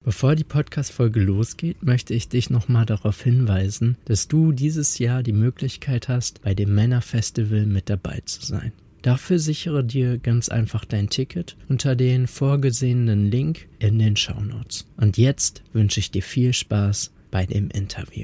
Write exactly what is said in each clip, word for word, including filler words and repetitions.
Bevor die Podcast-Folge losgeht, möchte ich dich nochmal darauf hinweisen, dass du dieses Jahr die Möglichkeit hast, bei dem Männerfestival mit dabei zu sein. Dafür sichere dir ganz einfach dein Ticket unter den vorgesehenen Link in den Shownotes. Und jetzt wünsche ich dir viel Spaß bei dem Interview.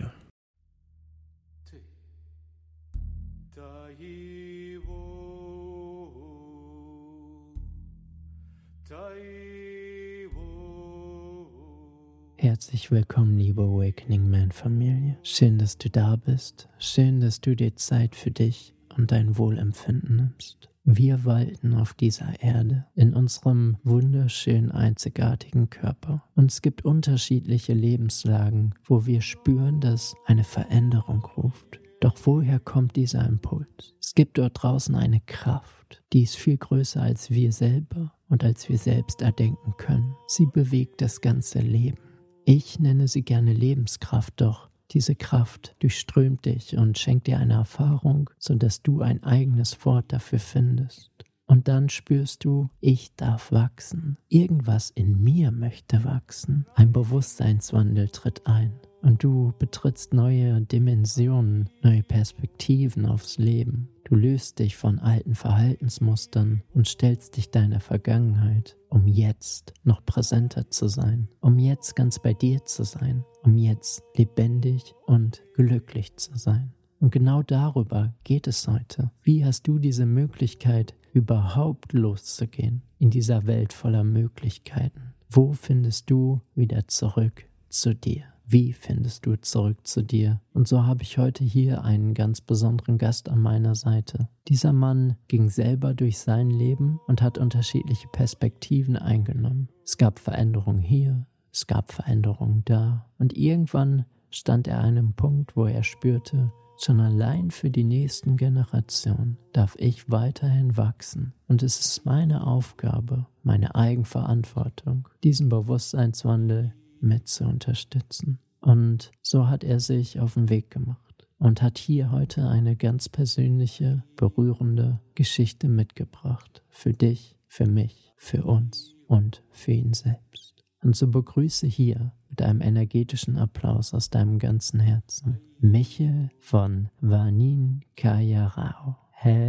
Herzlich willkommen, liebe Awakening Man Familie. Schön, dass du da bist. Schön, dass du dir Zeit für dich und dein Wohlempfinden nimmst. Wir walten auf dieser Erde, in unserem wunderschönen, einzigartigen Körper. Und es gibt unterschiedliche Lebenslagen, wo wir spüren, dass eine Veränderung ruft. Doch woher kommt dieser Impuls? Es gibt dort draußen eine Kraft, die ist viel größer als wir selber und als wir selbst erdenken können. Sie bewegt das ganze Leben. Ich nenne sie gerne Lebenskraft, doch diese Kraft durchströmt dich und schenkt dir eine Erfahrung, sodass du ein eigenes Wort dafür findest. Und dann spürst du, ich darf wachsen. Irgendwas in mir möchte wachsen. Ein Bewusstseinswandel tritt ein. Und du betrittst neue Dimensionen, neue Perspektiven aufs Leben. Du löst dich von alten Verhaltensmustern und stellst dich deiner Vergangenheit, um jetzt noch präsenter zu sein, um jetzt ganz bei dir zu sein, um jetzt lebendig und glücklich zu sein. Und genau darüber geht es heute. Wie hast du diese Möglichkeit, überhaupt loszugehen in dieser Welt voller Möglichkeiten? Wo findest du wieder zurück zu dir? Wie findest du zurück zu dir? Und so habe ich heute hier einen ganz besonderen Gast an meiner Seite. Dieser Mann ging selber durch sein Leben und hat unterschiedliche Perspektiven eingenommen. Es gab Veränderungen hier, es gab Veränderungen da. Und irgendwann stand er an einem Punkt, wo er spürte, schon allein für die nächsten Generationen darf ich weiterhin wachsen. Und es ist meine Aufgabe, meine Eigenverantwortung, diesen Bewusstseinswandel mit zu unterstützen. Und so hat er sich auf den Weg gemacht und hat hier heute eine ganz persönliche, berührende Geschichte mitgebracht. Für dich, für mich, für uns und für ihn selbst. Und so begrüße hier mit einem energetischen Applaus aus deinem ganzen Herzen Michel von Vanin Kayarao.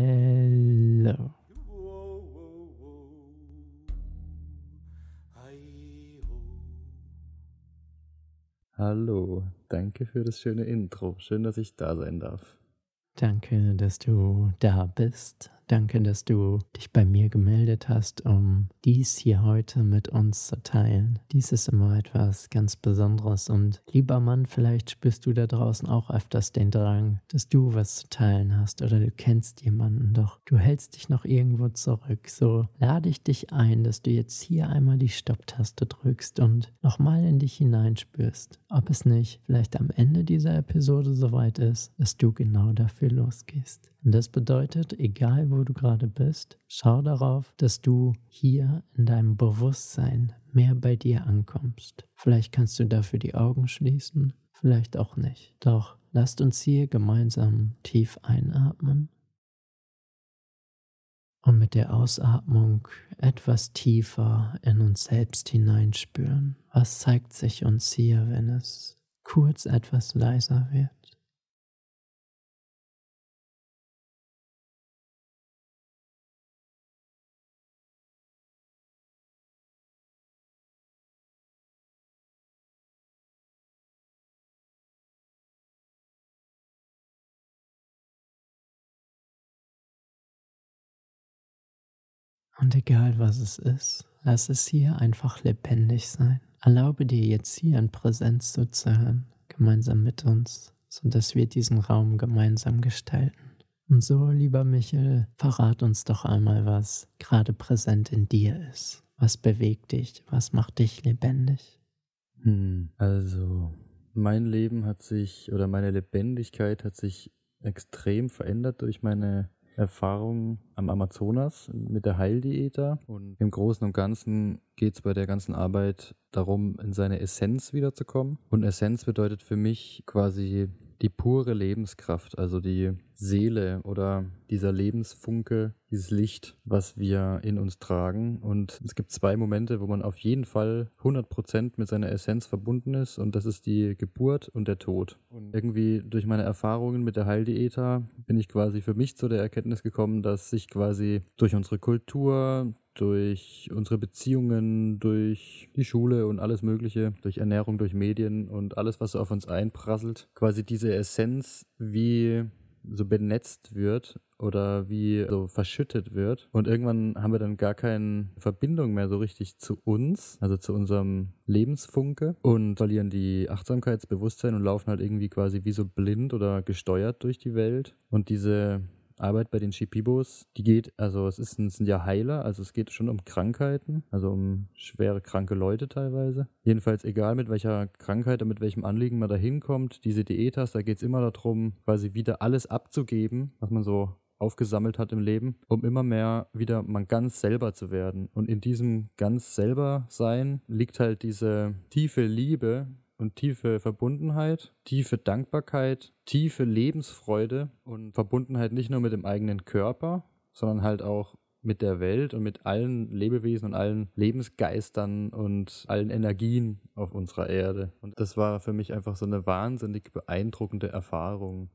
Hello. Hallo, danke für das schöne Intro. Schön, dass ich da sein darf. Danke, dass du da bist. Danke, dass du dich bei mir gemeldet hast, um dies hier heute mit uns zu teilen. Dies ist immer etwas ganz Besonderes und lieber Mann, vielleicht spürst du da draußen auch öfters den Drang, dass du was zu teilen hast oder du kennst jemanden, doch du hältst dich noch irgendwo zurück. So lade ich dich ein, dass du jetzt hier einmal die Stopptaste drückst und nochmal in dich hineinspürst, ob es nicht vielleicht am Ende dieser Episode soweit ist, dass du genau dafür losgehst. Und das bedeutet, egal wo du gerade bist, schau darauf, dass du hier in deinem Bewusstsein mehr bei dir ankommst. Vielleicht kannst du dafür die Augen schließen, vielleicht auch nicht. Doch lasst uns hier gemeinsam tief einatmen und mit der Ausatmung etwas tiefer in uns selbst hineinspüren. Was zeigt sich uns hier, wenn es kurz etwas leiser wird? Und egal was es ist, lass es hier einfach lebendig sein. Erlaube dir jetzt hier in Präsenz zuzuhören, gemeinsam mit uns, sodass wir diesen Raum gemeinsam gestalten. Und so, lieber Michel, verrat uns doch einmal, was gerade präsent in dir ist. Was bewegt dich? Was macht dich lebendig? Hm, also, mein Leben hat sich, oder meine Lebendigkeit hat sich extrem verändert durch meine Erfahrung am Amazonas mit der Heildiät da. Und im Großen und Ganzen geht es bei der ganzen Arbeit darum, in seine Essenz wiederzukommen. Und Essenz bedeutet für mich quasi die pure Lebenskraft, also die Seele oder dieser Lebensfunke, dieses Licht, was wir in uns tragen. Und es gibt zwei Momente, wo man auf jeden Fall hundert Prozent mit seiner Essenz verbunden ist, und das ist die Geburt und der Tod. Und irgendwie durch meine Erfahrungen mit der Heildiäta bin ich quasi für mich zu der Erkenntnis gekommen, dass sich quasi durch unsere Kultur, durch unsere Beziehungen, durch die Schule und alles Mögliche, durch Ernährung, durch Medien und alles, was so auf uns einprasselt, quasi diese Essenz wie so benetzt wird oder wie so verschüttet wird. Und irgendwann haben wir dann gar keine Verbindung mehr so richtig zu uns, also zu unserem Lebensfunke, und verlieren die Achtsamkeitsbewusstsein und laufen halt irgendwie quasi wie so blind oder gesteuert durch die Welt. Und diese Arbeit bei den Shipibos, die geht, also es, ist, es sind ja Heiler, also es geht schon um Krankheiten, also um schwere kranke Leute teilweise. Jedenfalls egal mit welcher Krankheit oder mit welchem Anliegen man da hinkommt, diese Diätas, da geht es immer darum, quasi wieder alles abzugeben, was man so aufgesammelt hat im Leben, um immer mehr wieder man ganz selber zu werden. Und in diesem ganz selber Sein liegt halt diese tiefe Liebe und tiefe Verbundenheit, tiefe Dankbarkeit, tiefe Lebensfreude und Verbundenheit nicht nur mit dem eigenen Körper, sondern halt auch mit der Welt und mit allen Lebewesen und allen Lebensgeistern und allen Energien auf unserer Erde. Und das war für mich einfach so eine wahnsinnig beeindruckende Erfahrung.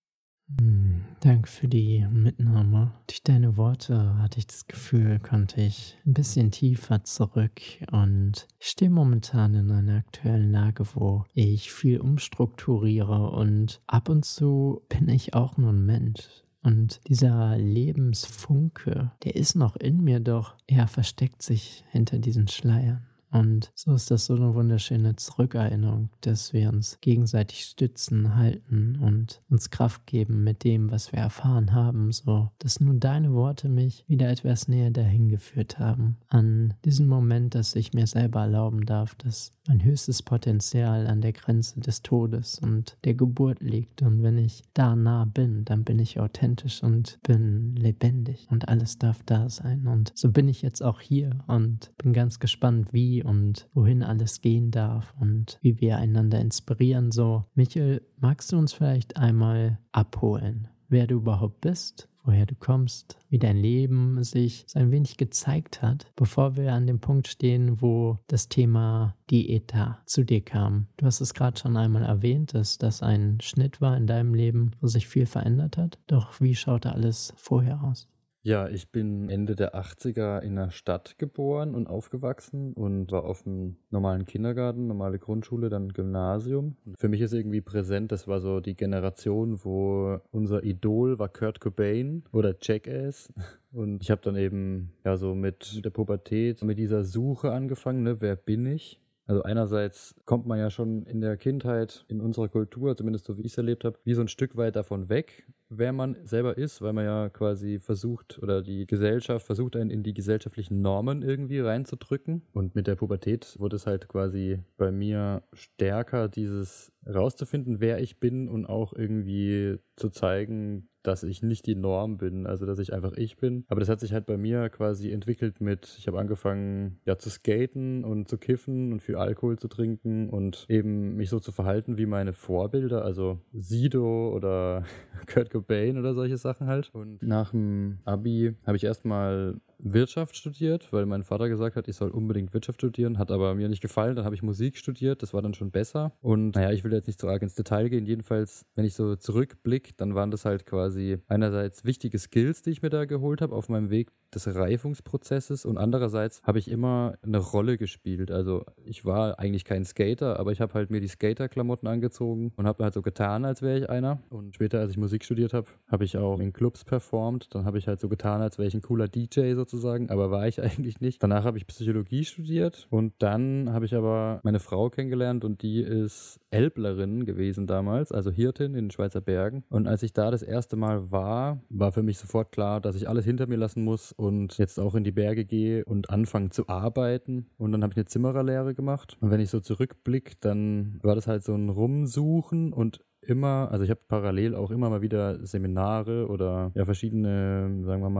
Hm, Danke für die Mitnahme. Durch deine Worte hatte ich das Gefühl, konnte ich ein bisschen tiefer zurück, und ich stehe momentan in einer aktuellen Lage, wo ich viel umstrukturiere, und ab und zu bin ich auch nur ein Mensch. Und dieser Lebensfunke, der ist noch in mir, doch er versteckt sich hinter diesen Schleiern. Und so ist das so eine wunderschöne Zurückerinnerung, dass wir uns gegenseitig stützen, halten und uns Kraft geben mit dem, was wir erfahren haben, so dass nur deine Worte mich wieder etwas näher dahin geführt haben, an diesen Moment, dass ich mir selber erlauben darf, dass mein höchstes Potenzial an der Grenze des Todes und der Geburt liegt. Und wenn ich da nah bin, dann bin ich authentisch und bin lebendig und alles darf da sein. Und so bin ich jetzt auch hier und bin ganz gespannt, wie und wohin alles gehen darf und wie wir einander inspirieren. So, Michael, magst du uns vielleicht einmal abholen, wer du überhaupt bist, woher du kommst, wie dein Leben sich so ein wenig gezeigt hat, bevor wir an dem Punkt stehen, wo das Thema Diäta zu dir kam? Du hast es gerade schon einmal erwähnt, dass das ein Schnitt war in deinem Leben, wo sich viel verändert hat. Doch wie schaute alles vorher aus? Ja, ich bin Ende der achtziger in einer Stadt geboren und aufgewachsen und war auf einem normalen Kindergarten, normale Grundschule, dann Gymnasium. Und für mich ist irgendwie präsent, das war so die Generation, wo unser Idol war Kurt Cobain oder Jackass. Und ich habe dann eben ja so mit der Pubertät, mit dieser Suche angefangen, ne, wer bin ich? Also einerseits kommt man ja schon in der Kindheit, in unserer Kultur, zumindest so wie ich es erlebt habe, wie so ein Stück weit davon weg, wer man selber ist, weil man ja quasi versucht, oder die Gesellschaft versucht, einen in die gesellschaftlichen Normen irgendwie reinzudrücken. Und mit der Pubertät wurde es halt quasi bei mir stärker, dieses rauszufinden, wer ich bin, und auch irgendwie zu zeigen, dass ich nicht die Norm bin, also dass ich einfach ich bin. Aber das hat sich halt bei mir quasi entwickelt mit, ich habe angefangen ja zu skaten und zu kiffen und viel Alkohol zu trinken und eben mich so zu verhalten wie meine Vorbilder, also Sido oder Kurt Cobain oder solche Sachen halt. Und nach dem Abi habe ich erstmal Wirtschaft studiert, weil mein Vater gesagt hat, ich soll unbedingt Wirtschaft studieren, hat aber mir nicht gefallen. Dann habe ich Musik studiert, das war dann schon besser. Und naja, ich will jetzt nicht so arg ins Detail gehen. Jedenfalls, wenn ich so zurückblicke, dann waren das halt quasi einerseits wichtige Skills, die ich mir da geholt habe auf meinem Weg des Reifungsprozesses, und andererseits habe ich immer eine Rolle gespielt. Also ich war eigentlich kein Skater, aber ich habe halt mir die Skater-Klamotten angezogen und habe halt so getan, als wäre ich einer. Und später, als ich Musik studiert habe, habe ich auch in Clubs performt. Dann habe ich halt so getan, als wäre ich ein cooler D J sozusagen, aber war ich eigentlich nicht. Danach habe ich Psychologie studiert und dann habe ich aber meine Frau kennengelernt, und die ist Elblerin gewesen damals, also Hirtin in den Schweizer Bergen. Und als ich da das erste Mal war, war für mich sofort klar, dass ich alles hinter mir lassen muss und jetzt auch in die Berge gehe und anfange zu arbeiten. Und dann habe ich eine Zimmererlehre gemacht. Und wenn ich so zurückblicke, dann war das halt so ein Rumsuchen und immer, also ich habe parallel auch immer mal wieder Seminare oder ja verschiedene, sagen wir mal,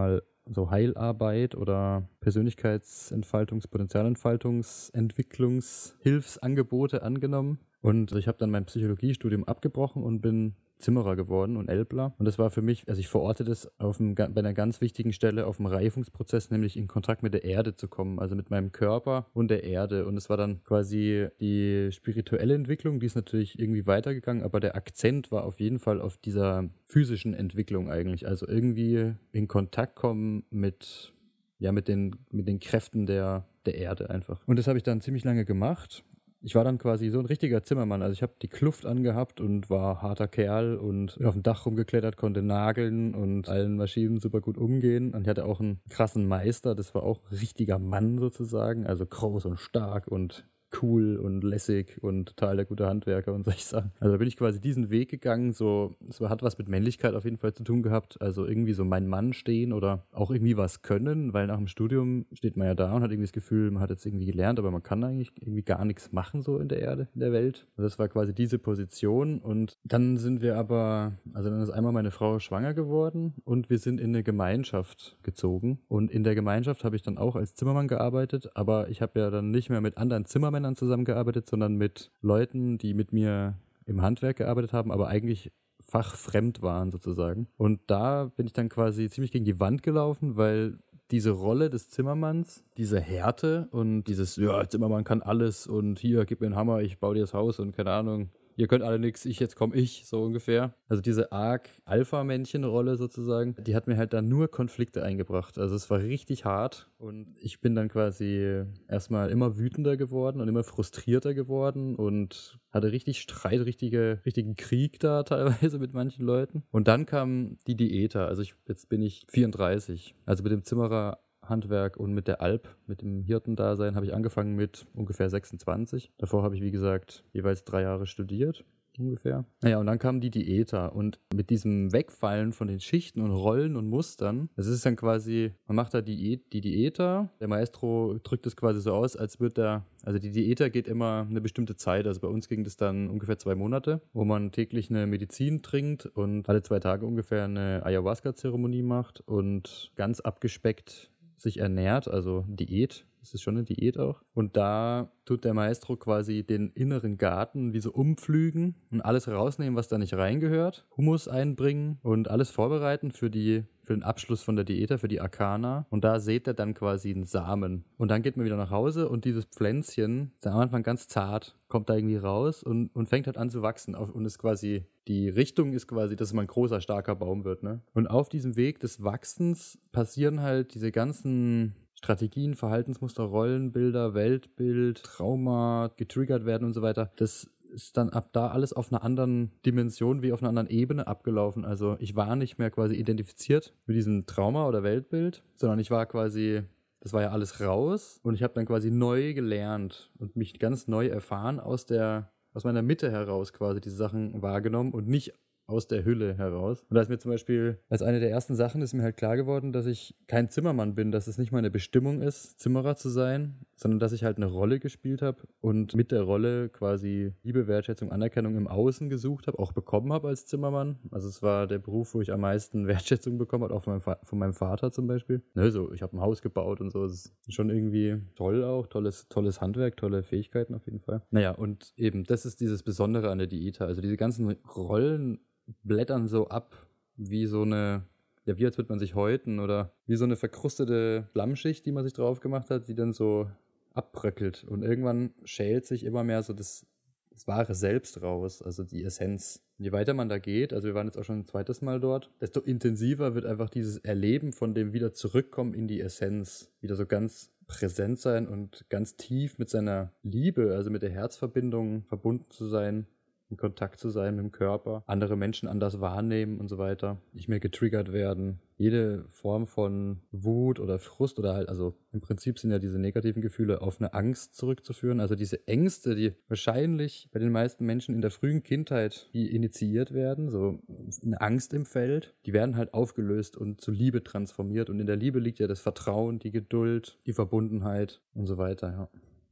so Heilarbeit oder Persönlichkeitsentfaltungs-, Potenzialentfaltungs-Entwicklungshilfsangebote angenommen. Und ich habe dann mein Psychologiestudium abgebrochen und bin Zimmerer geworden und Älpler. Und das war für mich, also ich verorte das auf einem, bei einer ganz wichtigen Stelle auf dem Reifungsprozess, nämlich in Kontakt mit der Erde zu kommen, also mit meinem Körper und der Erde. Und es war dann quasi die spirituelle Entwicklung, die ist natürlich irgendwie weitergegangen, aber der Akzent war auf jeden Fall auf dieser physischen Entwicklung eigentlich. Also irgendwie in Kontakt kommen mit, ja, mit den, mit den Kräften der, der Erde einfach. Und das habe ich dann ziemlich lange gemacht. Ich war dann quasi so ein richtiger Zimmermann. Also ich habe die Kluft angehabt und war harter Kerl und bin auf dem Dach rumgeklettert, konnte nageln und allen Maschinen super gut umgehen. Und ich hatte auch einen krassen Meister, das war auch ein richtiger Mann sozusagen. Also groß und stark und cool und lässig und total der gute Handwerker und solche Sachen. Also da bin ich quasi diesen Weg gegangen, so, es hat was mit Männlichkeit auf jeden Fall zu tun gehabt, also irgendwie so mein Mann stehen oder auch irgendwie was können, weil nach dem Studium steht man ja da und hat irgendwie das Gefühl, man hat jetzt irgendwie gelernt, aber man kann eigentlich irgendwie gar nichts machen so in der Erde, in der Welt. Und das war quasi diese Position und dann sind wir aber, also dann ist einmal meine Frau schwanger geworden und wir sind in eine Gemeinschaft gezogen und in der Gemeinschaft habe ich dann auch als Zimmermann gearbeitet, aber ich habe ja dann nicht mehr mit anderen Zimmermännern zusammengearbeitet, sondern mit Leuten, die mit mir im Handwerk gearbeitet haben, aber eigentlich fachfremd waren sozusagen. Und da bin ich dann quasi ziemlich gegen die Wand gelaufen, weil diese Rolle des Zimmermanns, diese Härte und dieses, ja, Zimmermann kann alles und hier, gib mir einen Hammer, ich baue dir das Haus und keine Ahnung, ihr könnt alle nix, ich, jetzt komm ich, so ungefähr. Also diese arg Alpha-Männchen-Rolle sozusagen, die hat mir halt dann nur Konflikte eingebracht. Also es war richtig hart und ich bin dann quasi erstmal immer wütender geworden und immer frustrierter geworden und hatte richtig Streit, richtige, richtigen Krieg da teilweise mit manchen Leuten. Und dann kam die Diäter, also ich, jetzt bin ich vierunddreißig, also mit dem Zimmerer Handwerk und mit der Alp, mit dem Hirtendasein, habe ich angefangen mit ungefähr sechsundzwanzig. Davor habe ich, wie gesagt, jeweils drei Jahre studiert, ungefähr. Naja, und dann kamen die Diäter und mit diesem Wegfallen von den Schichten und Rollen und Mustern, das ist dann quasi, man macht da die, die Diäter, der Maestro drückt es quasi so aus, als würde er, also die Diäter geht immer eine bestimmte Zeit, also bei uns ging das dann ungefähr zwei Monate, wo man täglich eine Medizin trinkt und alle zwei Tage ungefähr eine Ayahuasca-Zeremonie macht und ganz abgespeckt sich ernährt, also Diät, das ist schon eine Diät auch. Und da tut der Maestro quasi den inneren Garten wie so umpflügen und alles rausnehmen, was da nicht reingehört, Humus einbringen und alles vorbereiten für die für den Abschluss von der Diäter, für die Arkana. Und da sät er dann quasi einen Samen. Und dann geht man wieder nach Hause und dieses Pflänzchen, ist am Anfang ganz zart, kommt da irgendwie raus und, und fängt halt an zu wachsen. Und ist quasi, die Richtung ist quasi, dass es mal ein großer, starker Baum wird. Ne? Und auf diesem Weg des Wachsens passieren halt diese ganzen Strategien, Verhaltensmuster, Rollenbilder, Weltbild, Trauma, getriggert werden und so weiter. Das ist dann ab da alles auf einer anderen Dimension, wie auf einer anderen Ebene abgelaufen. Also ich war nicht mehr quasi identifiziert mit diesem Trauma oder Weltbild, sondern ich war quasi, das war ja alles raus und ich habe dann quasi neu gelernt und mich ganz neu erfahren aus der, aus meiner Mitte heraus quasi diese Sachen wahrgenommen und nicht aus der Hülle heraus. Und da ist mir zum Beispiel, als eine der ersten Sachen ist mir halt klar geworden, dass ich kein Zimmermann bin, dass es nicht meine Bestimmung ist, Zimmerer zu sein, sondern dass ich halt eine Rolle gespielt habe und mit der Rolle quasi Liebe, Wertschätzung, Anerkennung im Außen gesucht habe, auch bekommen habe als Zimmermann. Also es war der Beruf, wo ich am meisten Wertschätzung bekommen habe, auch von meinem, Va- von meinem Vater zum Beispiel. Ne, so, ich habe ein Haus gebaut und so. Das ist schon irgendwie toll auch, tolles, tolles Handwerk, tolle Fähigkeiten auf jeden Fall. Naja, und eben, das ist dieses Besondere an der Diäta. Also diese ganzen Rollen blättern so ab wie so eine, ja, wie als würde man sich häuten oder wie so eine verkrustete Schlammschicht, die man sich drauf gemacht hat, die dann so abbröckelt und irgendwann schält sich immer mehr so das, das wahre Selbst raus, also die Essenz. Und je weiter man da geht, also wir waren jetzt auch schon ein zweites Mal dort, desto intensiver wird einfach dieses Erleben von dem wieder zurückkommen in die Essenz, wieder so ganz präsent sein und ganz tief mit seiner Liebe, also mit der Herzverbindung verbunden zu sein, in Kontakt zu sein mit dem Körper, andere Menschen anders wahrnehmen und so weiter, nicht mehr getriggert werden. Jede Form von Wut oder Frust oder halt, also im Prinzip sind ja diese negativen Gefühle auf eine Angst zurückzuführen. Also diese Ängste, die wahrscheinlich bei den meisten Menschen in der frühen Kindheit die initiiert werden, so eine Angst im Feld, die werden halt aufgelöst und zu Liebe transformiert. Und in der Liebe liegt ja das Vertrauen, die Geduld, die Verbundenheit und so weiter, ja.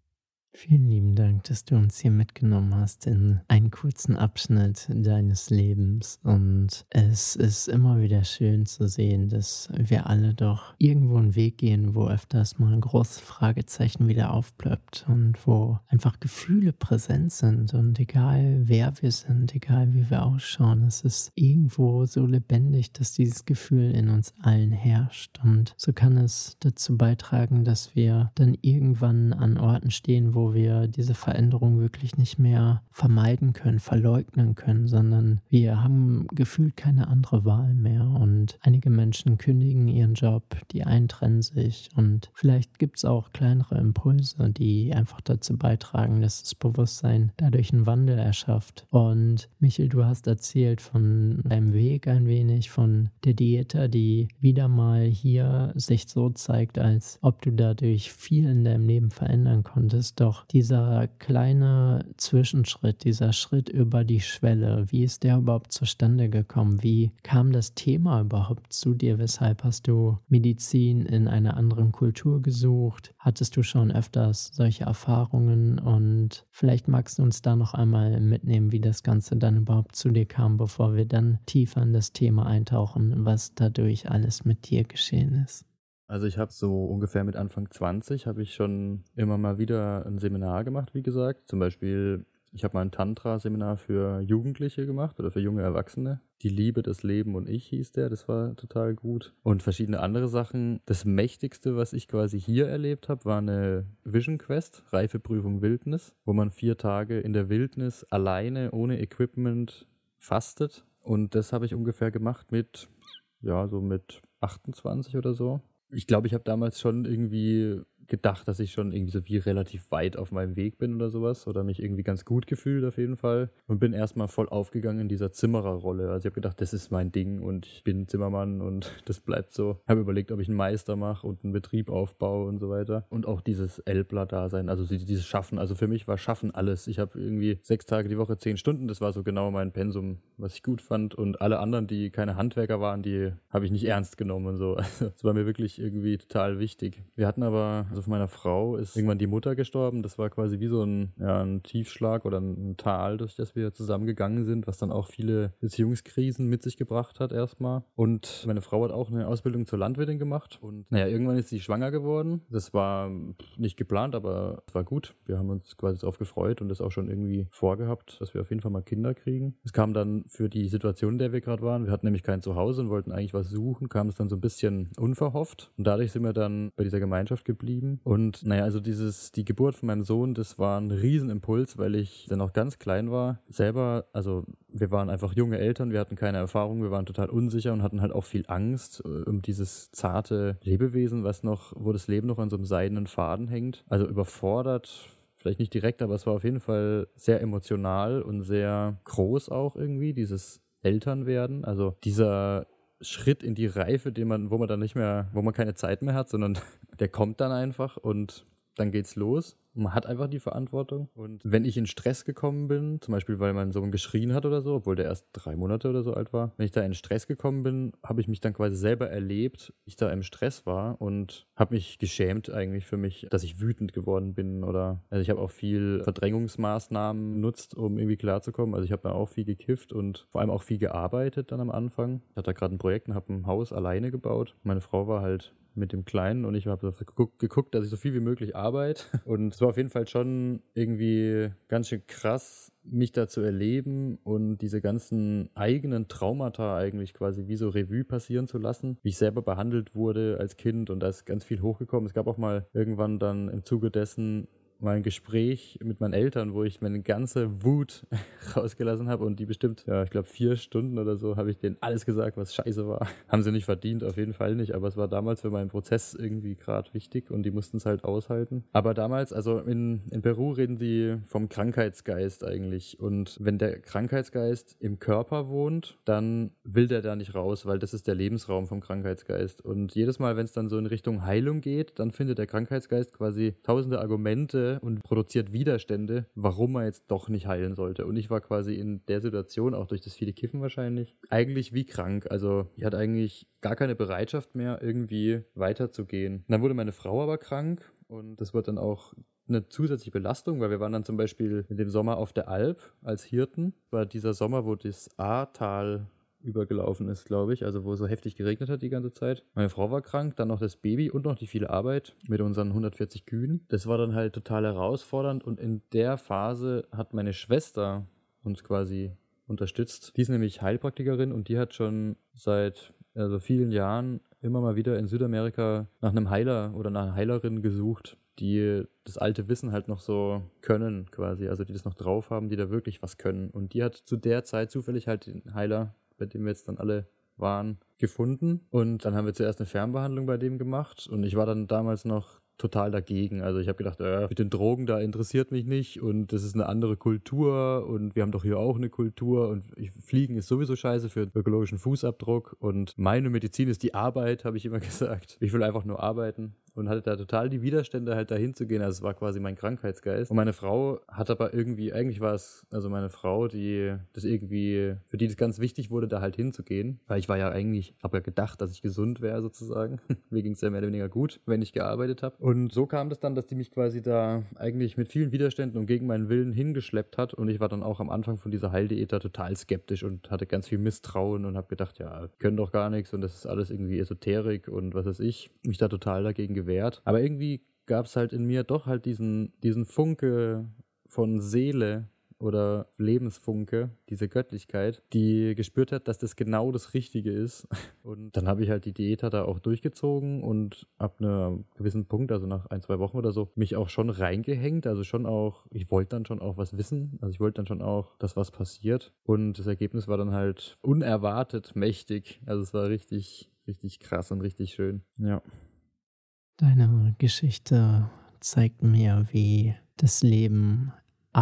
Vielen lieben Dank, dass du uns hier mitgenommen hast in einen kurzen Abschnitt deines Lebens. Und es ist immer wieder schön zu sehen, dass wir alle doch irgendwo einen Weg gehen, wo öfters mal ein großes Fragezeichen wieder aufploppt und wo einfach Gefühle präsent sind. Und egal wer wir sind, egal wie wir ausschauen, es ist irgendwo so lebendig, dass dieses Gefühl in uns allen herrscht. Und so kann es dazu beitragen, dass wir dann irgendwann an Orten stehen, wo wir diese Veränderung wirklich nicht mehr vermeiden können, verleugnen können, sondern wir haben gefühlt keine andere Wahl mehr. Und einige Menschen kündigen ihren Job, die einen trennen sich und vielleicht gibt es auch kleinere Impulse, die einfach dazu beitragen, dass das Bewusstsein dadurch einen Wandel erschafft. Und Michael, du hast erzählt von deinem Weg ein wenig, von der Dieta, die wieder mal hier sich so zeigt, als ob du dadurch viel in deinem Leben verändern konntest. Doch dieser kleine Zwischenschritt, dieser Schritt über die Schwelle, wie ist der überhaupt zustande gekommen? Wie kam das Thema überhaupt zu dir? Weshalb hast du Medizin in einer anderen Kultur gesucht? Hattest du schon öfters solche Erfahrungen? Und vielleicht magst du uns da noch einmal mitnehmen, wie das Ganze dann überhaupt zu dir kam, bevor wir dann tiefer in das Thema eintauchen, was dadurch alles mit dir geschehen ist. Also ich habe so ungefähr mit Anfang zwanzig habe ich schon immer mal wieder ein Seminar gemacht, wie gesagt. Zum Beispiel, ich habe mal ein Tantra-Seminar für Jugendliche gemacht oder für junge Erwachsene. Die Liebe, das Leben und ich hieß der, das war total gut. Und verschiedene andere Sachen. Das Mächtigste, was ich quasi hier erlebt habe, war eine Vision Quest, Reifeprüfung Wildnis, wo man vier Tage in der Wildnis alleine, ohne Equipment fastet. Und das habe ich ungefähr gemacht mit, ja, so mit achtundzwanzig oder so. Ich glaube, ich habe damals schon irgendwie gedacht, dass ich schon irgendwie so wie relativ weit auf meinem Weg bin oder sowas oder mich irgendwie ganz gut gefühlt auf jeden Fall und bin erstmal voll aufgegangen in dieser Zimmererrolle. Also ich habe gedacht, das ist mein Ding und ich bin Zimmermann und das bleibt so. Habe überlegt, ob ich einen Meister mache und einen Betrieb aufbaue und so weiter und auch dieses Elbler-Dasein, also dieses Schaffen. Also für mich war Schaffen alles. Ich habe irgendwie sechs Tage die Woche, zehn Stunden, das war so genau mein Pensum, was ich gut fand und alle anderen, die keine Handwerker waren, die habe ich nicht ernst genommen und so. Also das war mir wirklich irgendwie total wichtig. Wir hatten aber, also von meiner Frau ist irgendwann die Mutter gestorben. Das war quasi wie so ein, ja, ein Tiefschlag oder ein Tal, durch das wir zusammengegangen sind, was dann auch viele Beziehungskrisen mit sich gebracht hat erstmal. Und meine Frau hat auch eine Ausbildung zur Landwirtin gemacht. Und naja, irgendwann ist sie schwanger geworden. Das war nicht geplant, aber es war gut. Wir haben uns quasi darauf gefreut und das auch schon irgendwie vorgehabt, dass wir auf jeden Fall mal Kinder kriegen. Es kam dann für die Situation, in der wir gerade waren. Wir hatten nämlich kein Zuhause und wollten eigentlich was suchen, kam es dann so ein bisschen unverhofft. Und dadurch sind wir dann bei dieser Gemeinschaft geblieben. Und naja, also dieses, die Geburt von meinem Sohn, das war ein Riesenimpuls, weil ich dann noch ganz klein war. Selber, also wir waren einfach junge Eltern, wir hatten keine Erfahrung, wir waren total unsicher und hatten halt auch viel Angst um dieses zarte Lebewesen, was noch, wo das Leben noch an so einem seidenen Faden hängt. Also überfordert, vielleicht nicht direkt, aber es war auf jeden Fall sehr emotional und sehr groß auch irgendwie, dieses Elternwerden. Also dieser Schritt in die Reife, den man, wo man dann nicht mehr, wo man keine Zeit mehr hat, sondern der kommt dann einfach und dann geht's los. Man hat einfach die Verantwortung. Und wenn ich in Stress gekommen bin, zum Beispiel, weil mein Sohn geschrien hat oder so, obwohl der erst drei Monate oder so alt war, wenn ich da in Stress gekommen bin, habe ich mich dann quasi selber erlebt, ich da im Stress war und habe mich geschämt eigentlich für mich, dass ich wütend geworden bin oder, also ich habe auch viel Verdrängungsmaßnahmen genutzt, um irgendwie klarzukommen. Also ich habe da auch viel gekifft und vor allem auch viel gearbeitet dann am Anfang. Ich hatte da gerade ein Projekt und habe ein Haus alleine gebaut. Meine Frau war halt mit dem Kleinen und ich habe geguckt, geguckt, dass ich so viel wie möglich arbeite. Und es war auf jeden Fall schon irgendwie ganz schön krass, mich da zu erleben und diese ganzen eigenen Traumata eigentlich quasi wie so Revue passieren zu lassen, wie ich selber behandelt wurde als Kind und da ist ganz viel hochgekommen. Es gab auch mal irgendwann dann im Zuge dessen mal ein Gespräch mit meinen Eltern, wo ich meine ganze Wut rausgelassen habe und die bestimmt, ja, ich glaube vier Stunden oder so, habe ich denen alles gesagt, was scheiße war. Haben sie nicht verdient, auf jeden Fall nicht, aber es war damals für meinen Prozess irgendwie gerade wichtig und die mussten es halt aushalten. Aber damals, also in, in Peru reden die vom Krankheitsgeist eigentlich und wenn der Krankheitsgeist im Körper wohnt, dann will der da nicht raus, weil das ist der Lebensraum vom Krankheitsgeist und jedes Mal, wenn es dann so in Richtung Heilung geht, dann findet der Krankheitsgeist quasi tausende Argumente und produziert Widerstände, warum er jetzt doch nicht heilen sollte. Und ich war quasi in der Situation, auch durch das viele Kiffen wahrscheinlich, eigentlich wie krank. Also ich hatte eigentlich gar keine Bereitschaft mehr, irgendwie weiterzugehen. Und dann wurde meine Frau aber krank und das wird dann auch eine zusätzliche Belastung, weil wir waren dann zum Beispiel in dem Sommer auf der Alp als Hirten. War dieser Sommer, wo das Ahrtal übergelaufen ist, glaube ich, also wo es so heftig geregnet hat die ganze Zeit. Meine Frau war krank, dann noch das Baby und noch die viele Arbeit mit unseren hundertvierzig Kühen. Das war dann halt total herausfordernd und in der Phase hat meine Schwester uns quasi unterstützt. Die ist nämlich Heilpraktikerin und die hat schon seit also vielen Jahren immer mal wieder in Südamerika nach einem Heiler oder nach einer Heilerin gesucht, die das alte Wissen halt noch so können quasi, also die das noch drauf haben, die da wirklich was können. Und die hat zu der Zeit zufällig halt den Heiler, bei dem wir jetzt dann alle waren, gefunden. Und dann haben wir zuerst eine Fernbehandlung bei dem gemacht und ich war dann damals noch total dagegen. Also ich habe gedacht, äh, mit den Drogen, da interessiert mich nicht und das ist eine andere Kultur und wir haben doch hier auch eine Kultur und ich, Fliegen ist sowieso scheiße für den ökologischen Fußabdruck und meine Medizin ist die Arbeit, habe ich immer gesagt. Ich will einfach nur arbeiten und hatte da total die Widerstände halt dahin zu gehen. Also es war quasi mein Krankheitsgeist. Und meine Frau hat aber irgendwie, eigentlich war es, also meine Frau, die das irgendwie, für die das ganz wichtig wurde, da halt hinzugehen. Weil ich war ja eigentlich, habe ja gedacht, dass ich gesund wäre sozusagen. Mir ging es ja mehr oder weniger gut, wenn ich gearbeitet habe. Und so kam das dann, dass die mich quasi da eigentlich mit vielen Widerständen und gegen meinen Willen hingeschleppt hat. Und ich war dann auch am Anfang von dieser Heildiät da total skeptisch und hatte ganz viel Misstrauen und habe gedacht, ja, können doch gar nichts und das ist alles irgendwie Esoterik und was weiß ich. Mich da total dagegen gewehrt. Aber irgendwie gab es halt in mir doch halt diesen, diesen Funke von Seele oder Lebensfunke, diese Göttlichkeit, die gespürt hat, dass das genau das Richtige ist. Und dann habe ich halt die Diät da auch durchgezogen und ab einem gewissen Punkt, also nach ein, zwei Wochen oder so, mich auch schon reingehängt. Also schon auch, ich wollte dann schon auch was wissen. Also ich wollte dann schon auch, dass was passiert. Und das Ergebnis war dann halt unerwartet mächtig. Also es war richtig, richtig krass und richtig schön. Ja. Deine Geschichte zeigt mir, wie das Leben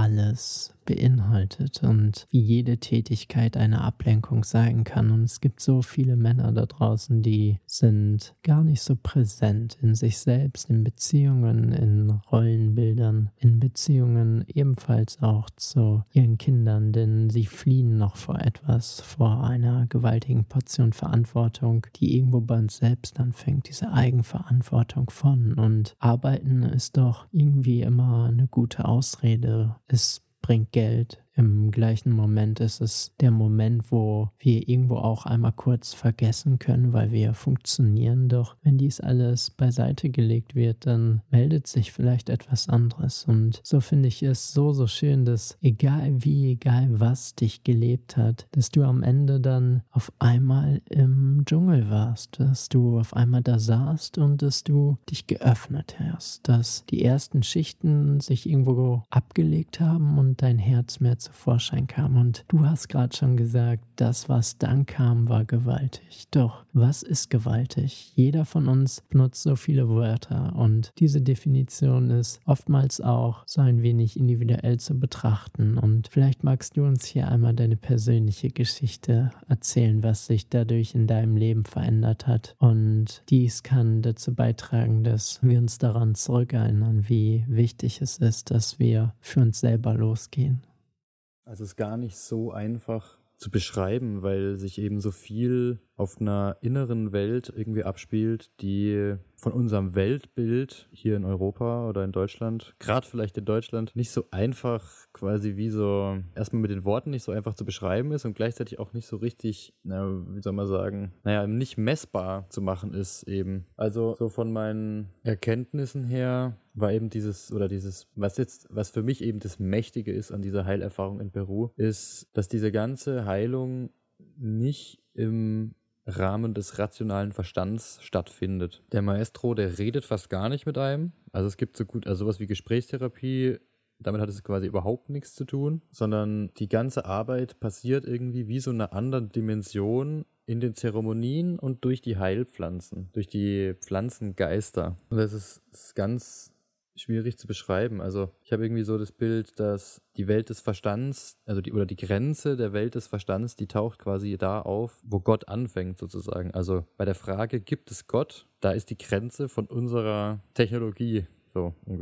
alles beinhaltet und wie jede Tätigkeit eine Ablenkung sein kann. Und es gibt so viele Männer da draußen, die sind gar nicht so präsent in sich selbst, in Beziehungen, in Rollenbildern, in Beziehungen ebenfalls auch zu ihren Kindern, denn sie fliehen noch vor etwas, vor einer gewaltigen Portion Verantwortung, die irgendwo bei uns selbst anfängt, diese Eigenverantwortung von. Und Arbeiten ist doch irgendwie immer eine gute Ausrede. Es bringt Geld. Im gleichen Moment ist es der Moment, wo wir irgendwo auch einmal kurz vergessen können, weil wir funktionieren. Doch wenn dies alles beiseite gelegt wird, dann meldet sich vielleicht etwas anderes. Und so finde ich es so, so schön, dass egal wie, egal was dich gelebt hat, dass du am Ende dann auf einmal im Dschungel warst, dass du auf einmal da saßt und dass du dich geöffnet hast, dass die ersten Schichten sich irgendwo abgelegt haben und dein Herz mehr zu Vorschein kam. Und du hast gerade schon gesagt, das, was dann kam, war gewaltig. Doch, was ist gewaltig? Jeder von uns benutzt so viele Wörter und diese Definition ist oftmals auch so ein wenig individuell zu betrachten. Und vielleicht magst du uns hier einmal deine persönliche Geschichte erzählen, was sich dadurch in deinem Leben verändert hat. Und dies kann dazu beitragen, dass wir uns daran zurückerinnern, wie wichtig es ist, dass wir für uns selber losgehen. Also es ist gar nicht so einfach zu beschreiben, weil sich eben so viel auf einer inneren Welt irgendwie abspielt, die von unserem Weltbild hier in Europa oder in Deutschland, gerade vielleicht in Deutschland, nicht so einfach quasi wie so, erstmal mit den Worten nicht so einfach zu beschreiben ist und gleichzeitig auch nicht so richtig, na, wie soll man sagen, naja, nicht messbar zu machen ist eben. Also so von meinen Erkenntnissen her war eben dieses, oder dieses, was jetzt, was für mich eben das Mächtige ist an dieser Heilerfahrung in Peru, ist, dass diese ganze Heilung nicht im Rahmen des rationalen Verstands stattfindet. Der Maestro, der redet fast gar nicht mit einem. Also es gibt so gut, also sowas wie Gesprächstherapie, damit hat es quasi überhaupt nichts zu tun, sondern die ganze Arbeit passiert irgendwie wie so eine andere Dimension in den Zeremonien und durch die Heilpflanzen, durch die Pflanzengeister. Und das ist, das ist ganz schwierig zu beschreiben. Also ich habe irgendwie so das Bild, dass die Welt des Verstands, also die oder die Grenze der Welt des Verstands, die taucht quasi da auf, wo Gott anfängt sozusagen. Also bei der Frage, gibt es Gott? Da ist die Grenze von unserer Technologie so ungefähr.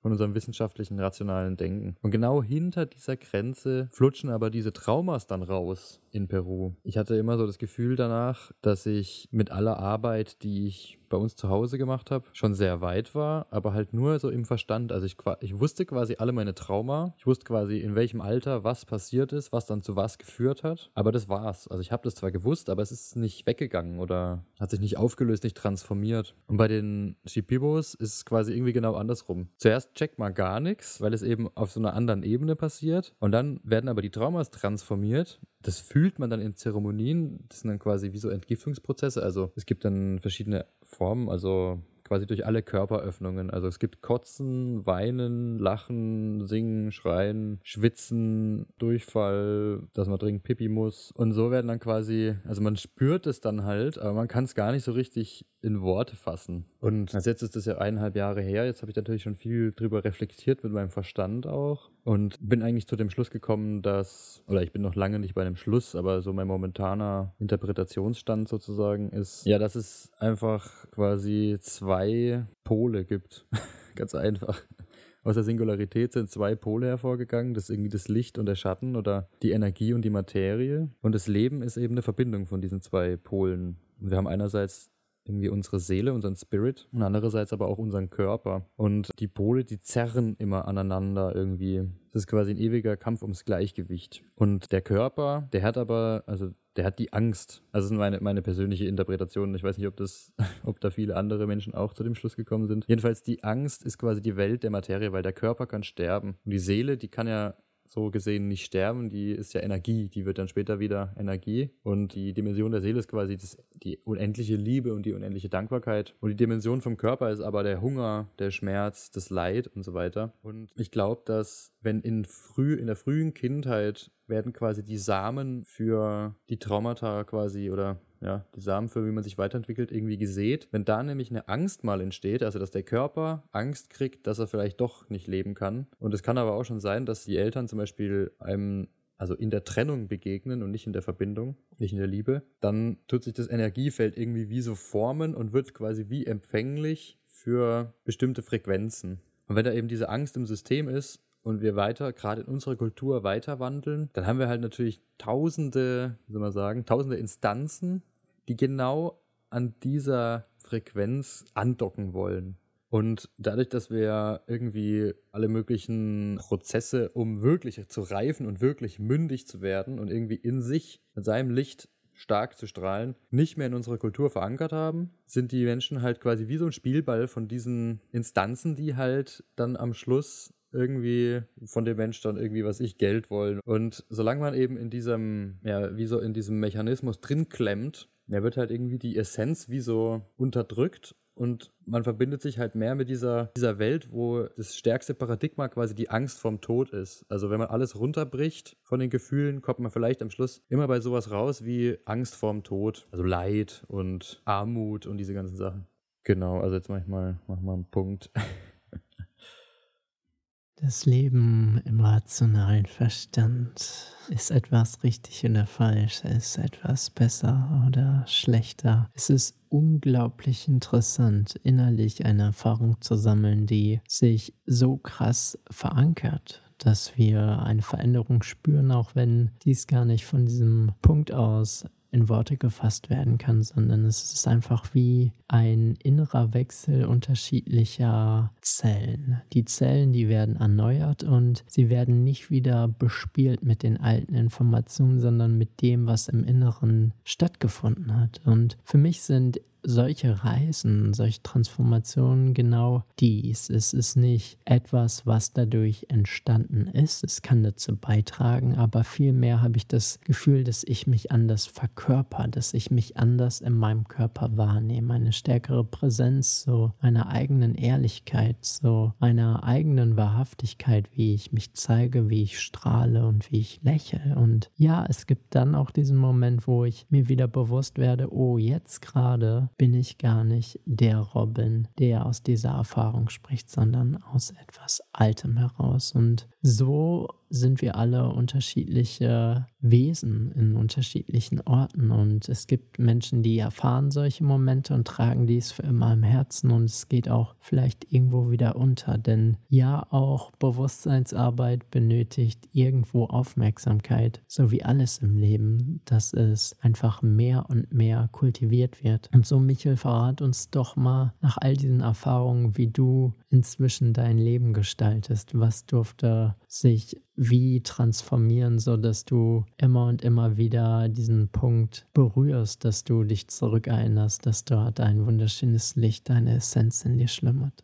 von unserem wissenschaftlichen, rationalen Denken. Und genau hinter dieser Grenze flutschen aber diese Traumas dann raus in Peru. Ich hatte immer so das Gefühl danach, dass ich mit aller Arbeit, die ich bei uns zu Hause gemacht habe, schon sehr weit war, aber halt nur so im Verstand. Also ich, ich wusste quasi alle meine Trauma. Ich wusste quasi, in welchem Alter was passiert ist, was dann zu was geführt hat. Aber das war's. Also ich habe das zwar gewusst, aber es ist nicht weggegangen oder hat sich nicht aufgelöst, nicht transformiert. Und bei den Shipibos ist es quasi irgendwie genau andersrum. Zuerst checkt man gar nichts, weil es eben auf so einer anderen Ebene passiert. Und dann werden aber die Traumas transformiert. Das fühlt man dann in Zeremonien. Das sind dann quasi wie so Entgiftungsprozesse. Also es gibt dann verschiedene Formen, also quasi durch alle Körperöffnungen. Also es gibt Kotzen, Weinen, Lachen, Singen, Schreien, Schwitzen, Durchfall, dass man dringend Pipi muss. Und so werden dann quasi, also man spürt es dann halt, aber man kann es gar nicht so richtig in Worte fassen. Und also jetzt ist das ja eineinhalb Jahre her. Jetzt habe ich natürlich schon viel drüber reflektiert mit meinem Verstand auch und bin eigentlich zu dem Schluss gekommen, dass, oder ich bin noch lange nicht bei dem Schluss, aber so mein momentaner Interpretationsstand sozusagen ist, ja, dass es einfach quasi zwei Pole gibt. Ganz einfach. Aus der Singularität sind zwei Pole hervorgegangen. Das ist irgendwie das Licht und der Schatten oder die Energie und die Materie. Und das Leben ist eben eine Verbindung von diesen zwei Polen. Und wir haben einerseits irgendwie unsere Seele, unseren Spirit und andererseits aber auch unseren Körper. Und die Pole, die zerren immer aneinander irgendwie. Das ist quasi ein ewiger Kampf ums Gleichgewicht. Und der Körper, der hat aber, also der hat die Angst. Also das ist meine, meine persönliche Interpretation. Ich weiß nicht, ob das, ob da viele andere Menschen auch zu dem Schluss gekommen sind. Jedenfalls die Angst ist quasi die Welt der Materie, weil der Körper kann sterben. Und die Seele, die kann ja so gesehen nicht sterben, die ist ja Energie, die wird dann später wieder Energie und die Dimension der Seele ist quasi das, die unendliche Liebe und die unendliche Dankbarkeit und die Dimension vom Körper ist aber der Hunger, der Schmerz, das Leid und so weiter. Und ich glaube, dass wenn in früh in der frühen Kindheit werden quasi die Samen für die Traumata quasi oder ja, die Samen für wie man sich weiterentwickelt irgendwie gesät. Wenn da nämlich eine Angst mal entsteht, also dass der Körper Angst kriegt, dass er vielleicht doch nicht leben kann. Und es kann aber auch schon sein, dass die Eltern zum Beispiel einem also in der Trennung begegnen und nicht in der Verbindung, nicht in der Liebe, dann tut sich das Energiefeld irgendwie wie so formen und wird quasi wie empfänglich für bestimmte Frequenzen. Und wenn da eben diese Angst im System ist, und wir weiter, gerade in unserer Kultur weiter wandeln, dann haben wir halt natürlich tausende, wie soll man sagen, tausende Instanzen, die genau an dieser Frequenz andocken wollen. Und dadurch, dass wir irgendwie alle möglichen Prozesse, um wirklich zu reifen und wirklich mündig zu werden und irgendwie in sich mit seinem Licht stark zu strahlen, nicht mehr in unserer Kultur verankert haben, sind die Menschen halt quasi wie so ein Spielball von diesen Instanzen, die halt dann am Schluss irgendwie von dem Mensch dann irgendwie, was ich, Geld wollen. Und solange man eben in diesem, ja, wie so in diesem Mechanismus drin klemmt, ja, wird halt irgendwie die Essenz wie so unterdrückt und man verbindet sich halt mehr mit dieser, dieser Welt, wo das stärkste Paradigma quasi die Angst vorm Tod ist. Also wenn man alles runterbricht von den Gefühlen, kommt man vielleicht am Schluss immer bei sowas raus wie Angst vorm Tod, also Leid und Armut und diese ganzen Sachen. Genau, also jetzt mach ich mal, mach mal einen Punkt. Das Leben im rationalen Verstand. Ist etwas richtig oder falsch? Ist etwas besser oder schlechter? Es ist unglaublich interessant, innerlich eine Erfahrung zu sammeln, die sich so krass verankert, dass wir eine Veränderung spüren, auch wenn dies gar nicht von diesem Punkt aus in Worte gefasst werden kann, sondern es ist einfach wie ein innerer Wechsel unterschiedlicher Zellen. Die Zellen, die werden erneuert und sie werden nicht wieder bespielt mit den alten Informationen, sondern mit dem, was im Inneren stattgefunden hat. Und für mich sind solche Reisen, solche Transformationen genau dies. Es ist nicht etwas, was dadurch entstanden ist. Es kann dazu beitragen, aber vielmehr habe ich das Gefühl, dass ich mich anders verkörper, dass ich mich anders in meinem Körper wahrnehme. Eine stärkere Präsenz, so einer eigenen Ehrlichkeit, so einer eigenen Wahrhaftigkeit, wie ich mich zeige, wie ich strahle und wie ich lächle. Und ja, es gibt dann auch diesen Moment, wo ich mir wieder bewusst werde, oh, jetzt gerade bin ich gar nicht der Robin, der aus dieser Erfahrung spricht, sondern aus etwas Altem heraus. Und so sind wir alle unterschiedliche Wesen in unterschiedlichen Orten und es gibt Menschen, die erfahren solche Momente und tragen dies für immer im Herzen und es geht auch vielleicht irgendwo wieder unter, denn ja, auch Bewusstseinsarbeit benötigt irgendwo Aufmerksamkeit, so wie alles im Leben, dass es einfach mehr und mehr kultiviert wird. Und so, Michael, verrat uns doch mal nach all diesen Erfahrungen, wie du inzwischen dein Leben gestaltest. Was durfte sich wie transformieren, sodass du immer und immer wieder diesen Punkt berührst, dass du dich zurückerinnerst, dass dort ein wunderschönes Licht, eine Essenz in dir schlummert?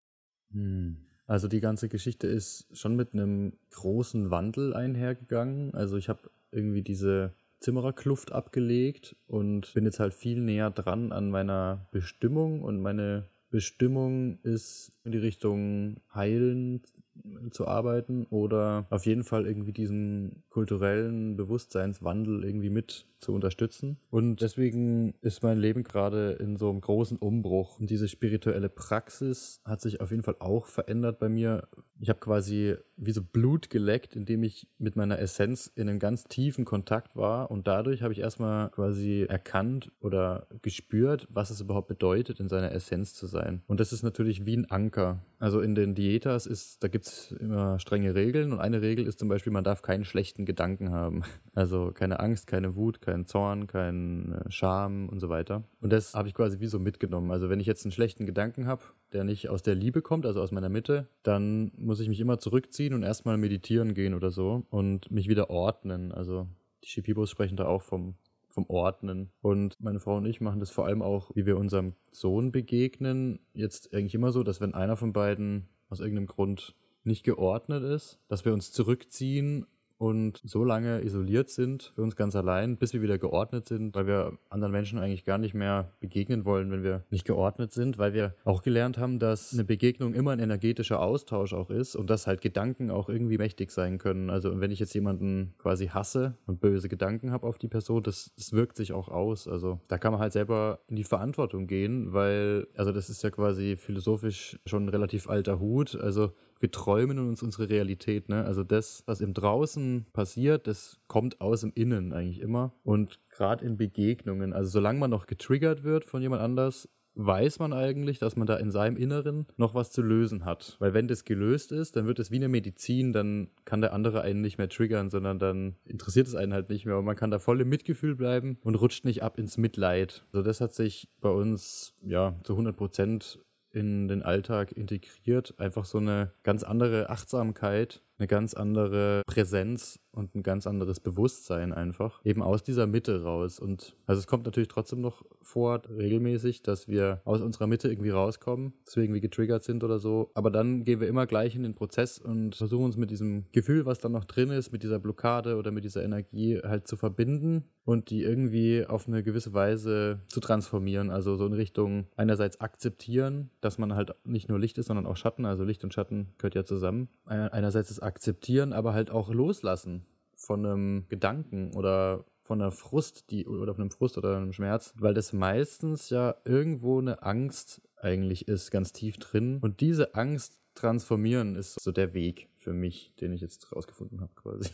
Hm. Also die ganze Geschichte ist schon mit einem großen Wandel einhergegangen. Also ich habe irgendwie diese Zimmererkluft abgelegt und bin jetzt halt viel näher dran an meiner Bestimmung und meine Bestimmung ist in die Richtung Heilen zu arbeiten oder auf jeden Fall irgendwie diesen kulturellen Bewusstseinswandel irgendwie mit zu unterstützen. Und deswegen ist mein Leben gerade in so einem großen Umbruch. Und diese spirituelle Praxis hat sich auf jeden Fall auch verändert bei mir. Ich habe quasi wie so Blut geleckt, indem ich mit meiner Essenz in einem ganz tiefen Kontakt war. Und dadurch habe ich erstmal quasi erkannt oder gespürt, was es überhaupt bedeutet, in seiner Essenz zu sein. Und das ist natürlich wie ein Anker. Also in den Dietas ist, da gibt es immer strenge Regeln. Und eine Regel ist zum Beispiel, man darf keinen schlechten Gedanken haben. Also keine Angst, keine Wut, kein Zorn, kein Scham und so weiter. Und das habe ich quasi wie so mitgenommen. Also wenn ich jetzt einen schlechten Gedanken habe, der nicht aus der Liebe kommt, also aus meiner Mitte, dann muss ich mich immer zurückziehen und erstmal meditieren gehen oder so und mich wieder ordnen. Also die Shipibos sprechen da auch vom, vom Ordnen. Und meine Frau und ich machen das vor allem auch, wie wir unserem Sohn begegnen. Jetzt eigentlich immer so, dass wenn einer von beiden aus irgendeinem Grund nicht geordnet ist, dass wir uns zurückziehen und so lange isoliert sind, für uns ganz allein, bis wir wieder geordnet sind, weil wir anderen Menschen eigentlich gar nicht mehr begegnen wollen, wenn wir nicht geordnet sind, weil wir auch gelernt haben, dass eine Begegnung immer ein energetischer Austausch auch ist und dass halt Gedanken auch irgendwie mächtig sein können. Also wenn ich jetzt jemanden quasi hasse und böse Gedanken habe auf die Person, das, das wirkt sich auch aus. Also da kann man halt selber in die Verantwortung gehen, weil, also das ist ja quasi philosophisch schon ein relativ alter Hut, also wir träumen uns unsere Realität, ne? Also das, was im Draußen passiert, das kommt aus dem Innen eigentlich immer. Und gerade in Begegnungen, also solange man noch getriggert wird von jemand anders, weiß man eigentlich, dass man da in seinem Inneren noch was zu lösen hat. Weil wenn das gelöst ist, dann wird es wie eine Medizin, dann kann der andere einen nicht mehr triggern, sondern dann interessiert es einen halt nicht mehr. Und man kann da voll im Mitgefühl bleiben und rutscht nicht ab ins Mitleid. Also das hat sich bei uns ja zu hundert Prozent in den Alltag integriert. Einfach so eine ganz andere Achtsamkeit, eine ganz andere Präsenz und ein ganz anderes Bewusstsein einfach. Eben aus dieser Mitte raus. Und also es kommt natürlich trotzdem noch vor, regelmäßig, dass wir aus unserer Mitte irgendwie rauskommen, deswegen wir getriggert sind oder so. Aber dann gehen wir immer gleich in den Prozess und versuchen uns mit diesem Gefühl, was dann noch drin ist, mit dieser Blockade oder mit dieser Energie halt zu verbinden und die irgendwie auf eine gewisse Weise zu transformieren. Also so in Richtung einerseits akzeptieren, dass man halt nicht nur Licht ist, sondern auch Schatten. Also Licht und Schatten gehört ja zusammen. Einerseits das akzeptieren, aber halt auch loslassen von einem Gedanken oder von einer Frust, die oder von einem Frust oder einem Schmerz, weil das meistens ja irgendwo eine Angst eigentlich ist, ganz tief drin. Und diese Angst transformieren ist so der Weg für mich, den ich jetzt rausgefunden habe quasi.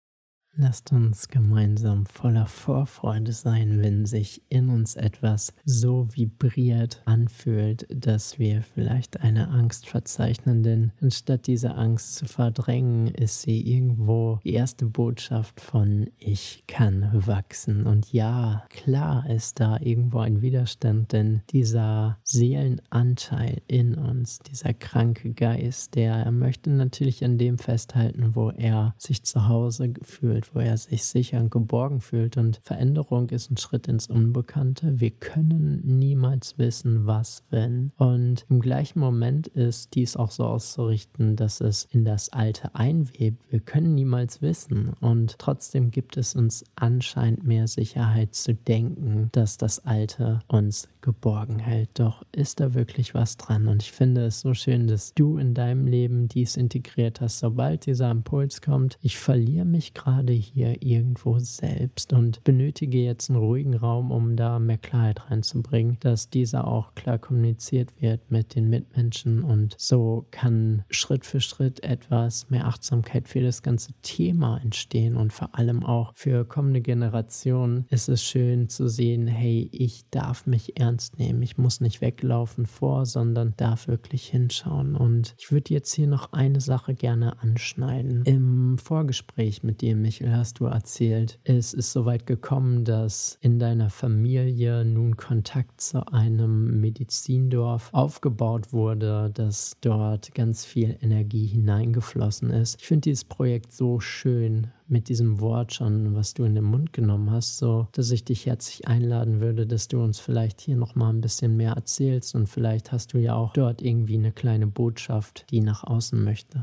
Lasst uns gemeinsam voller Vorfreude sein, wenn sich in uns etwas so vibriert anfühlt, dass wir vielleicht eine Angst verzeichnen, denn anstatt diese Angst zu verdrängen, ist sie irgendwo die erste Botschaft von ich kann wachsen. Und ja, klar ist da irgendwo ein Widerstand, denn dieser Seelenanteil in uns, dieser kranke Geist, der möchte natürlich an dem festhalten, wo er sich zu Hause fühlt, wo er sich sicher und geborgen fühlt. Und Veränderung ist ein Schritt ins Unbekannte. Wir können niemals wissen, was, wenn. Und im gleichen Moment ist dies auch so auszurichten, dass es in das Alte einwebt. Wir können niemals wissen. Und trotzdem gibt es uns anscheinend mehr Sicherheit zu denken, dass das Alte uns geborgen hält. Doch ist da wirklich was dran? Und ich finde es so schön, dass du in deinem Leben dies integriert hast. Sobald dieser Impuls kommt, ich verliere mich gerade hier irgendwo selbst und benötige jetzt einen ruhigen Raum, um da mehr Klarheit reinzubringen, dass dieser auch klar kommuniziert wird mit den Mitmenschen und so kann Schritt für Schritt etwas mehr Achtsamkeit für das ganze Thema entstehen und vor allem auch für kommende Generationen ist es schön zu sehen, hey, ich darf mich ernst nehmen, ich muss nicht weglaufen vor, sondern darf wirklich hinschauen und ich würde jetzt hier noch eine Sache gerne anschneiden. Im Vorgespräch mit dir, Michael, hast du erzählt, es ist soweit gekommen, dass in deiner Familie nun Kontakt zu einem Medizindorf aufgebaut wurde, dass dort ganz viel Energie hineingeflossen ist. Ich finde dieses Projekt so schön mit diesem Wort schon, was du in den Mund genommen hast, so, dass ich dich herzlich einladen würde, dass du uns vielleicht hier nochmal ein bisschen mehr erzählst und vielleicht hast du ja auch dort irgendwie eine kleine Botschaft, die nach außen möchte.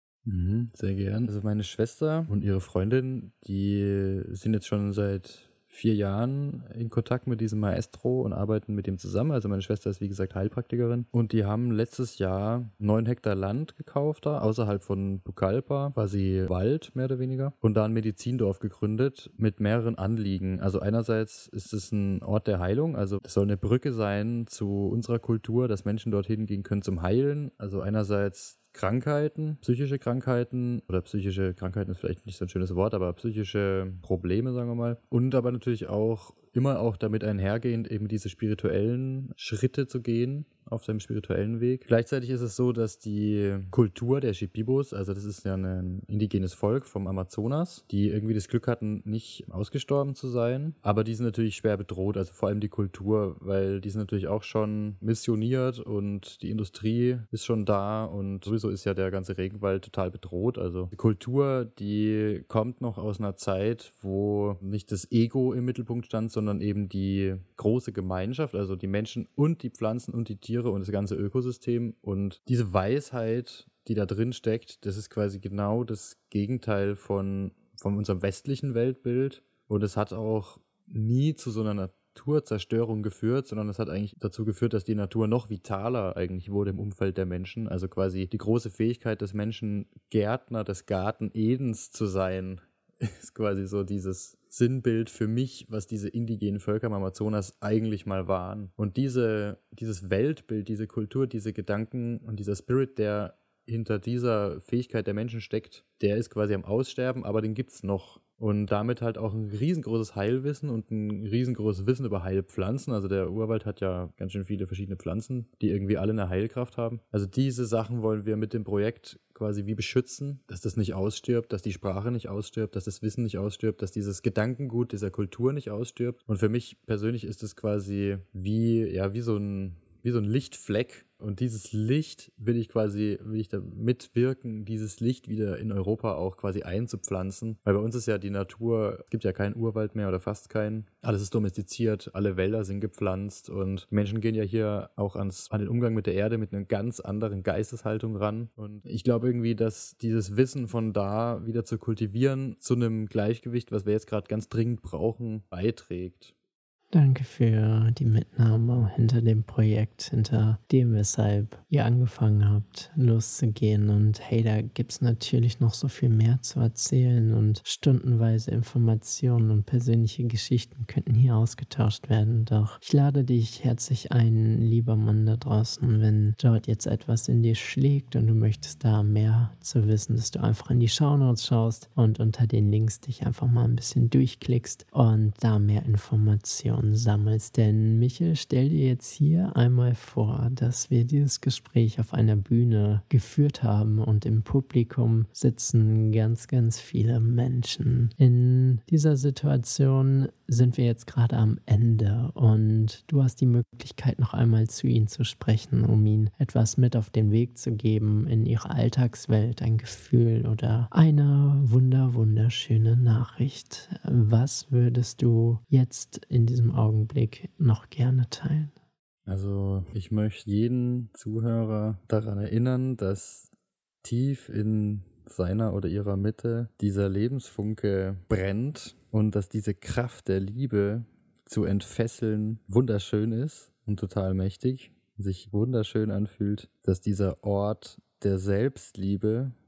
Mhm, sehr gern. Also meine Schwester und ihre Freundin, die sind jetzt schon seit vier Jahren in Kontakt mit diesem Maestro und arbeiten mit ihm zusammen. Also meine Schwester ist wie gesagt Heilpraktikerin und die haben letztes Jahr neun Hektar Land gekauft da, außerhalb von Pucallpa, quasi Wald mehr oder weniger, und da ein Medizindorf gegründet mit mehreren Anliegen. Also einerseits ist es ein Ort der Heilung, also es soll eine Brücke sein zu unserer Kultur, dass Menschen dorthin gehen können zum Heilen. Also einerseits Krankheiten, psychische Krankheiten oder psychische Krankheiten ist vielleicht nicht so ein schönes Wort, aber psychische Probleme, sagen wir mal. Und aber natürlich auch immer auch damit einhergehend eben diese spirituellen Schritte zu gehen auf seinem spirituellen Weg. Gleichzeitig ist es so, dass die Kultur der Shipibos, also das ist ja ein indigenes Volk vom Amazonas, die irgendwie das Glück hatten, nicht ausgestorben zu sein, aber die sind natürlich schwer bedroht, also vor allem die Kultur, weil die sind natürlich auch schon missioniert und die Industrie ist schon da und sowieso ist ja der ganze Regenwald total bedroht. Also die Kultur, die kommt noch aus einer Zeit, wo nicht das Ego im Mittelpunkt stand, sondern eben die große Gemeinschaft, also die Menschen und die Pflanzen und die Tiere und das ganze Ökosystem. Und diese Weisheit, die da drin steckt, das ist quasi genau das Gegenteil von, von unserem westlichen Weltbild. Und es hat auch nie zu so einer Naturzerstörung geführt, sondern es hat eigentlich dazu geführt, dass die Natur noch vitaler eigentlich wurde im Umfeld der Menschen. Also quasi die große Fähigkeit des Menschen, Gärtner des Garten Edens zu sein, ist quasi so dieses Sinnbild für mich, was diese indigenen Völker im Amazonas eigentlich mal waren. Und diese, dieses Weltbild, diese Kultur, diese Gedanken und dieser Spirit, der hinter dieser Fähigkeit der Menschen steckt, der ist quasi am Aussterben, aber den gibt's noch. Und damit halt auch ein riesengroßes Heilwissen und ein riesengroßes Wissen über Heilpflanzen. Also der Urwald hat ja ganz schön viele verschiedene Pflanzen, die irgendwie alle eine Heilkraft haben. Also diese Sachen wollen wir mit dem Projekt quasi wie beschützen, dass das nicht ausstirbt, dass die Sprache nicht ausstirbt, dass das Wissen nicht ausstirbt, dass dieses Gedankengut dieser Kultur nicht ausstirbt. Und für mich persönlich ist es quasi wie, ja, wie so ein wie so ein Lichtfleck. Und dieses Licht will ich quasi, will ich da mitwirken, dieses Licht wieder in Europa auch quasi einzupflanzen. Weil bei uns ist ja die Natur, es gibt ja keinen Urwald mehr oder fast keinen. Alles ist domestiziert, alle Wälder sind gepflanzt und Menschen gehen ja hier auch ans, an den Umgang mit der Erde mit einer ganz anderen Geisteshaltung ran. Und ich glaube irgendwie, dass dieses Wissen von da wieder zu kultivieren, zu einem Gleichgewicht, was wir jetzt gerade ganz dringend brauchen, beiträgt. Danke für die Mitnahme hinter dem Projekt, hinter dem, weshalb ihr angefangen habt, loszugehen. Und hey, da gibt es natürlich noch so viel mehr zu erzählen und stundenweise Informationen und persönliche Geschichten könnten hier ausgetauscht werden. Doch ich lade dich herzlich ein, lieber Mann da draußen, wenn dort jetzt etwas in dir schlägt und du möchtest da mehr zu wissen, dass du einfach in die Shownotes schaust und unter den Links dich einfach mal ein bisschen durchklickst und da mehr Informationen sammelst. Denn Michael, stell dir jetzt hier einmal vor, dass wir dieses Gespräch auf einer Bühne geführt haben und im Publikum sitzen ganz, ganz viele Menschen. In dieser Situation sind wir jetzt gerade am Ende und du hast die Möglichkeit, noch einmal zu ihnen zu sprechen, um ihnen etwas mit auf den Weg zu geben in ihre Alltagswelt, ein Gefühl oder eine wunder, wunderschöne Nachricht. Was würdest du jetzt in diesem Augenblick noch gerne teilen? Also ich möchte jeden Zuhörer daran erinnern, dass tief in seiner oder ihrer Mitte dieser Lebensfunke brennt und dass diese Kraft der Liebe zu entfesseln wunderschön ist und total mächtig, sich wunderschön anfühlt, dass dieser Ort der Selbstliebe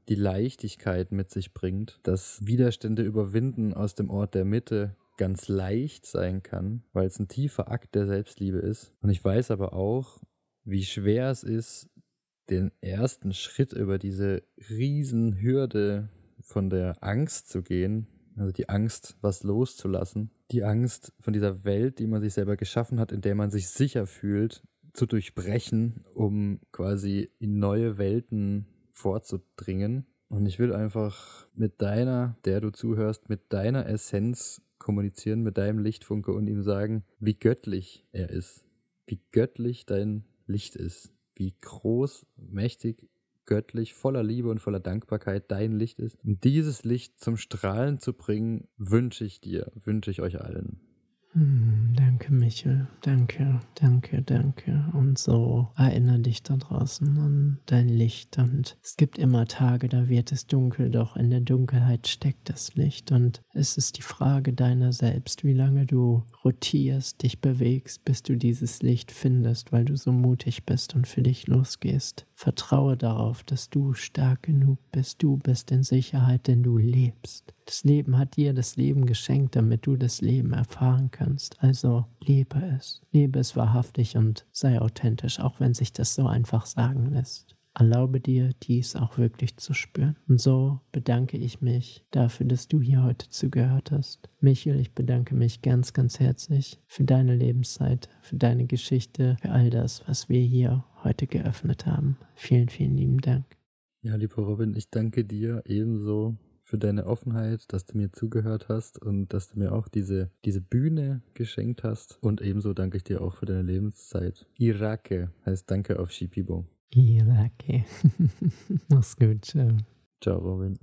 die Leichtigkeit mit sich bringt, dass Widerstände überwinden aus dem Ort der Mitte ganz leicht sein kann, weil es ein tiefer Akt der Selbstliebe ist. Und ich weiß aber auch, wie schwer es ist, den ersten Schritt über diese Riesenhürde von der Angst zu gehen, also die Angst, was loszulassen, die Angst von dieser Welt, die man sich selber geschaffen hat, in der man sich sicher fühlt, zu durchbrechen, um quasi in neue Welten vorzudringen. Und ich will einfach mit deiner, der du zuhörst, mit deiner Essenz kommunizieren, mit deinem Lichtfunke und ihm sagen, wie göttlich er ist, wie göttlich dein Licht ist, wie groß, mächtig, göttlich, voller Liebe und voller Dankbarkeit dein Licht ist. Und dieses Licht zum Strahlen zu bringen, wünsche ich dir, wünsche ich euch allen. Hm, danke, Michel. Danke, danke, danke. Und so erinnere dich da draußen an dein Licht. Und es gibt immer Tage, da wird es dunkel, doch in der Dunkelheit steckt das Licht. Und es ist die Frage deiner selbst, wie lange du rotierst, dich bewegst, bis du dieses Licht findest, weil du so mutig bist und für dich losgehst. Vertraue darauf, dass du stark genug bist. Du bist in Sicherheit, denn du lebst. Das Leben hat dir das Leben geschenkt, damit du das Leben erfahren kannst. Also lebe es. Lebe es wahrhaftig und sei authentisch, auch wenn sich das so einfach sagen lässt. Erlaube dir, dies auch wirklich zu spüren. Und so bedanke ich mich dafür, dass du hier heute zugehört hast. Michel, ich bedanke mich ganz, ganz herzlich für deine Lebenszeit, für deine Geschichte, für all das, was wir hier heute geöffnet haben. Vielen, vielen lieben Dank. Ja, lieber Robin, ich danke dir ebenso für deine Offenheit, dass du mir zugehört hast und dass du mir auch diese, diese Bühne geschenkt hast. Und ebenso danke ich dir auch für deine Lebenszeit. Irake heißt Danke auf Shipibo. Irake. Mach's gut, ciao. Ciao, Robin.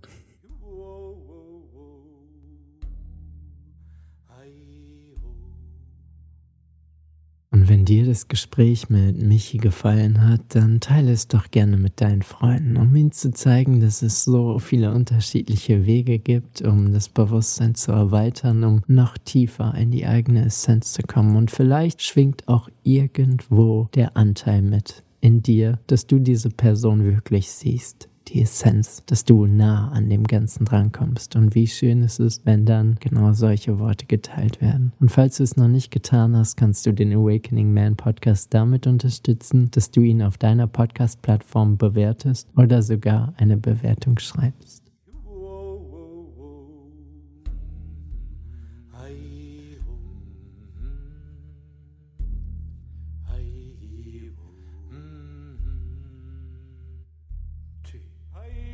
Und wenn dir das Gespräch mit Michi gefallen hat, dann teile es doch gerne mit deinen Freunden, um ihnen zu zeigen, dass es so viele unterschiedliche Wege gibt, um das Bewusstsein zu erweitern, um noch tiefer in die eigene Essenz zu kommen. Und vielleicht schwingt auch irgendwo der Anteil mit in dir, dass du diese Person wirklich siehst. Die Essenz, dass du nah an dem Ganzen drankommst. Und wie schön ist es, wenn dann genau solche Worte geteilt werden. Und falls du es noch nicht getan hast, kannst du den Awakening Man Podcast damit unterstützen, dass du ihn auf deiner Podcast-Plattform bewertest oder sogar eine Bewertung schreibst. Hey